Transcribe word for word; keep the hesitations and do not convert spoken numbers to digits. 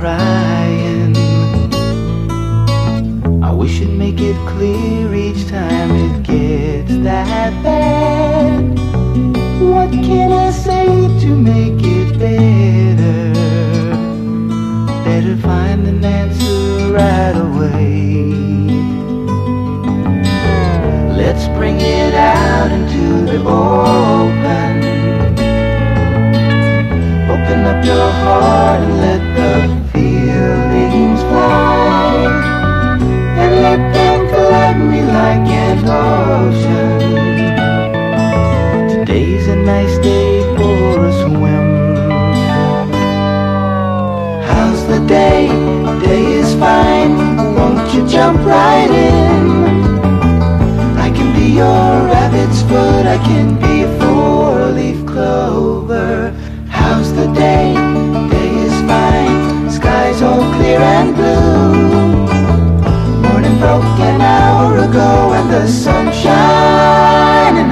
crying. I wish it'd make it clear each time it gets that bad. What can I say to make it better? Better find an answer right away. Let's bring it out into the open. Open up your heart and let the feelings fly, and let them collect me like an ocean. Today's a nice day for a swim. How's the day? Day is fine. Won't you jump right in? I can be your rabbit's foot, I can be a four-leaf clover. How's the day? Day is fine. Sky's all clear and blue. Morning broke an hour ago and the sun